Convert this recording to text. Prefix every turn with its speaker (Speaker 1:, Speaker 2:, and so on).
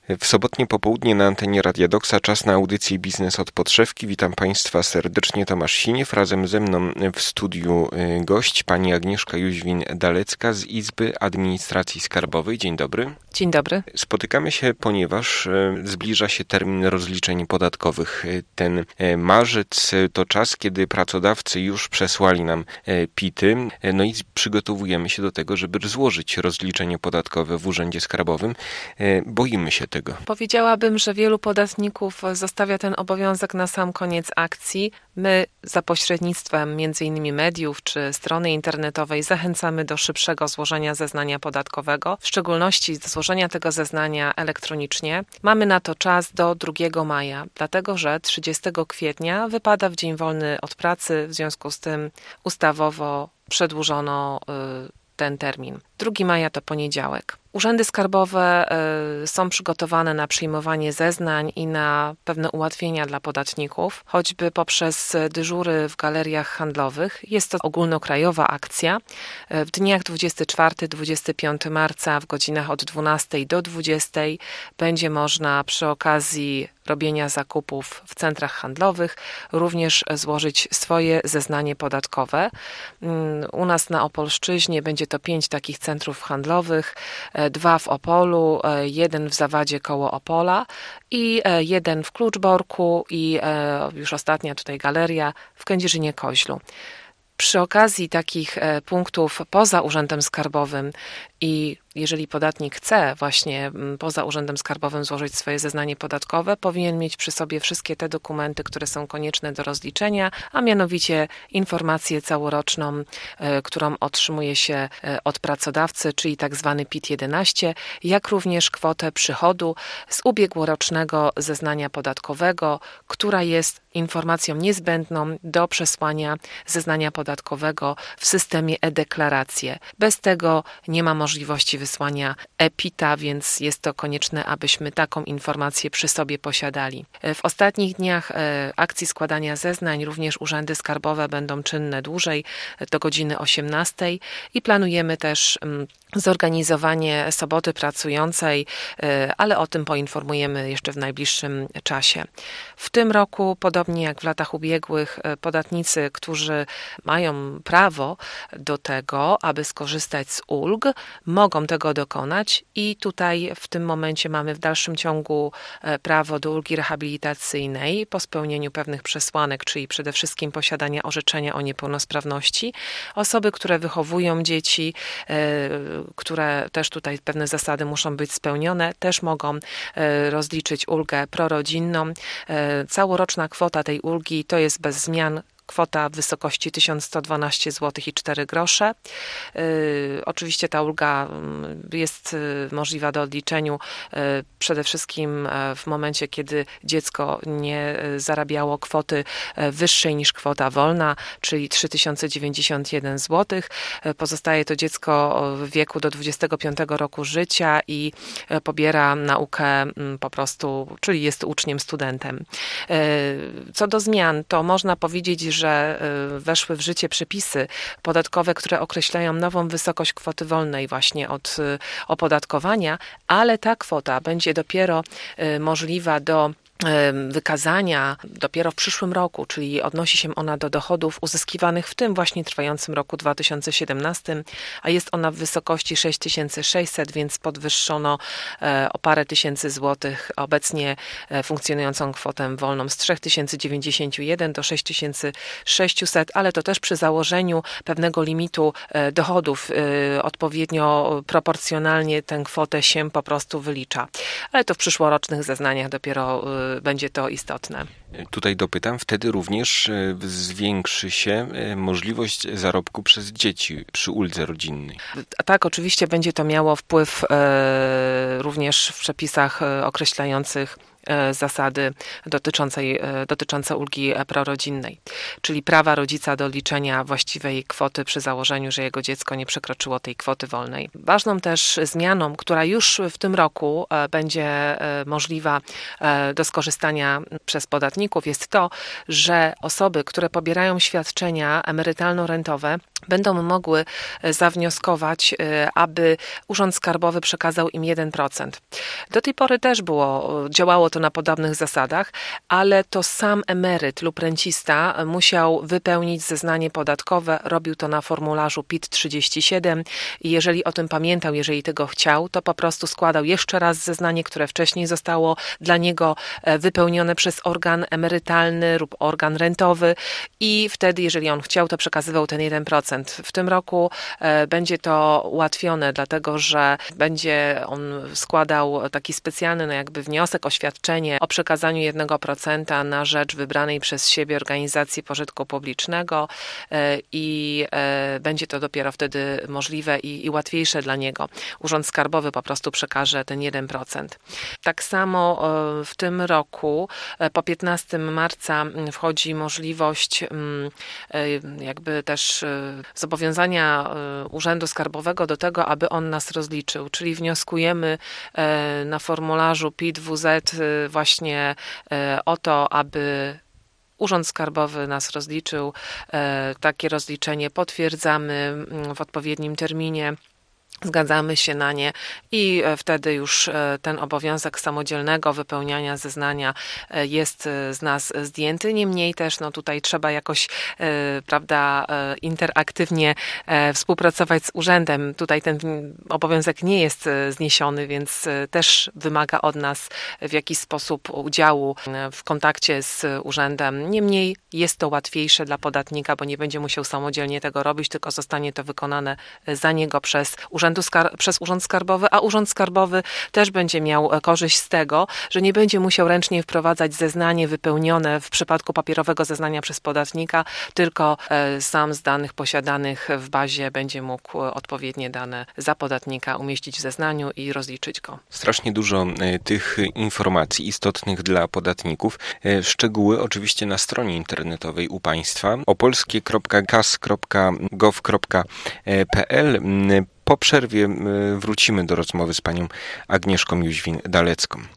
Speaker 1: W sobotnie popołudnie na antenie Radia Doksa czas na audycję Biznes od podszewki. Witam Państwa serdecznie, Tomasz Siniew. Razem ze mną w studiu gość, pani Agnieszka Jóźwin-Dalecka z Izby Administracji Skarbowej. Dzień dobry.
Speaker 2: Dzień dobry.
Speaker 1: Spotykamy się, ponieważ zbliża się termin rozliczeń podatkowych. Ten marzec to czas, kiedy pracodawcy już przesłali nam PIT-y, no i przygotowujemy się do tego, żeby złożyć rozliczenie podatkowe w Urzędzie Skarbowym. Boimy się tego.
Speaker 2: Powiedziałabym, że wielu podatników zostawia ten obowiązek na sam koniec akcji. My za pośrednictwem m.in. mediów czy strony internetowej zachęcamy do szybszego złożenia zeznania podatkowego, w szczególności do złożenia tego zeznania elektronicznie. Mamy na to czas do 2 maja, dlatego że 30 kwietnia wypada w dzień wolny od pracy, w związku z tym ustawowo przedłużono ten termin. 2 maja to poniedziałek. Urzędy skarbowe są przygotowane na przyjmowanie zeznań i na pewne ułatwienia dla podatników, choćby poprzez dyżury w galeriach handlowych. Jest to ogólnokrajowa akcja. W dniach 24-25 marca w godzinach od 12 do 20 będzie można przy okazji robienia zakupów w centrach handlowych również złożyć swoje zeznanie podatkowe. U nas na Opolszczyźnie będzie to 5 takich centrów handlowych, 2 w Opolu, 1 w Zawadzie koło Opola i 1 w Kluczborku i już ostatnia tutaj galeria w Kędzierzynie-Koźlu. Przy okazji takich punktów poza Urzędem Skarbowym i jeżeli podatnik chce właśnie poza Urzędem Skarbowym złożyć swoje zeznanie podatkowe, powinien mieć przy sobie wszystkie te dokumenty, które są konieczne do rozliczenia, a mianowicie informację całoroczną, którą otrzymuje się od pracodawcy, czyli tak zwany PIT-11, jak również kwotę przychodu z ubiegłorocznego zeznania podatkowego, która jest informacją niezbędną do przesłania zeznania podatkowego w systemie e-deklaracje. Bez tego nie ma możliwości wysłania e-PIT-a, więc jest to konieczne, abyśmy taką informację przy sobie posiadali. W ostatnich dniach akcji składania zeznań również urzędy skarbowe będą czynne dłużej, do godziny 18 i planujemy też zorganizowanie soboty pracującej, ale o tym poinformujemy jeszcze w najbliższym czasie. W tym roku, podobnie jak w latach ubiegłych, podatnicy, którzy mają prawo do tego, aby skorzystać z ulg, mogą tego dokonać i tutaj w tym momencie mamy w dalszym ciągu prawo do ulgi rehabilitacyjnej po spełnieniu pewnych przesłanek, czyli przede wszystkim posiadania orzeczenia o niepełnosprawności. Osoby, które wychowują dzieci, które też tutaj pewne zasady muszą być spełnione, też mogą rozliczyć ulgę prorodzinną. Całoroczna kwota tej ulgi to jest bez zmian kwota w wysokości 1112 zł i 4 grosze. Oczywiście ta ulga jest możliwa do odliczeniu przede wszystkim w momencie, kiedy dziecko nie zarabiało kwoty wyższej niż kwota wolna, czyli 3091 zł. Pozostaje to dziecko w wieku do 25 roku życia i pobiera naukę po prostu, czyli jest uczniem, studentem. Co do zmian, to można powiedzieć, że weszły w życie przepisy podatkowe, które określają nową wysokość kwoty wolnej właśnie od opodatkowania, ale ta kwota będzie dopiero możliwa do wykazania dopiero w przyszłym roku, czyli odnosi się ona do dochodów uzyskiwanych w tym właśnie trwającym roku 2017, a jest ona w wysokości 6600, więc podwyższono o parę tysięcy złotych obecnie funkcjonującą kwotę wolną z 3091 do 6600, ale to też przy założeniu pewnego limitu dochodów. Odpowiednio proporcjonalnie tę kwotę się po prostu wylicza. Ale to w przyszłorocznych zeznaniach dopiero będzie to istotne.
Speaker 1: Tutaj dopytam, wtedy również zwiększy się możliwość zarobku przez dzieci przy uldze rodzinnej.
Speaker 2: Tak, oczywiście będzie to miało wpływ również w przepisach określających zasady dotyczące ulgi prorodzinnej, czyli prawa rodzica do liczenia właściwej kwoty przy założeniu, że jego dziecko nie przekroczyło tej kwoty wolnej. Ważną też zmianą, która już w tym roku będzie możliwa do skorzystania przez podatników, jest to, że osoby, które pobierają świadczenia emerytalno-rentowe, będą mogły zawnioskować, aby Urząd Skarbowy przekazał im 1%. Do tej pory też działało to na podobnych zasadach, ale to sam emeryt lub rencista musiał wypełnić zeznanie podatkowe, robił to na formularzu PIT-37 i jeżeli o tym pamiętał, jeżeli tego chciał, to po prostu składał jeszcze raz zeznanie, które wcześniej zostało dla niego wypełnione przez organ emerytalny lub organ rentowy i wtedy, jeżeli on chciał, to przekazywał ten 1%. W tym roku będzie to ułatwione, dlatego że będzie on składał taki specjalny jakby wniosek, oświadczenie o przekazaniu 1% na rzecz wybranej przez siebie organizacji pożytku publicznego i będzie to dopiero wtedy możliwe i łatwiejsze dla niego. Urząd Skarbowy po prostu przekaże ten 1%. Tak samo w tym roku po 15 marca wchodzi możliwość jakby też zobowiązania Urzędu Skarbowego do tego, aby on nas rozliczył, czyli wnioskujemy na formularzu PIT-WZ właśnie o to, aby Urząd Skarbowy nas rozliczył. Takie rozliczenie potwierdzamy w odpowiednim terminie. Zgadzamy się na nie i wtedy już ten obowiązek samodzielnego wypełniania zeznania jest z nas zdjęty. Niemniej też tutaj trzeba jakoś interaktywnie współpracować z urzędem. Tutaj ten obowiązek nie jest zniesiony, więc też wymaga od nas w jakiś sposób udziału w kontakcie z urzędem. Niemniej jest to łatwiejsze dla podatnika, bo nie będzie musiał samodzielnie tego robić, tylko zostanie to wykonane za niego przez Urząd Skarbowy, a Urząd Skarbowy też będzie miał korzyść z tego, że nie będzie musiał ręcznie wprowadzać zeznanie wypełnione w przypadku papierowego zeznania przez podatnika, tylko sam z danych posiadanych w bazie będzie mógł odpowiednie dane za podatnika umieścić w zeznaniu i rozliczyć go.
Speaker 1: Strasznie dużo tych informacji istotnych dla podatników. Szczegóły oczywiście na stronie internetowej u Państwa opolskie.kas.gov.pl. Po przerwie wrócimy do rozmowy z panią Agnieszką Jóźwin-Dalecką.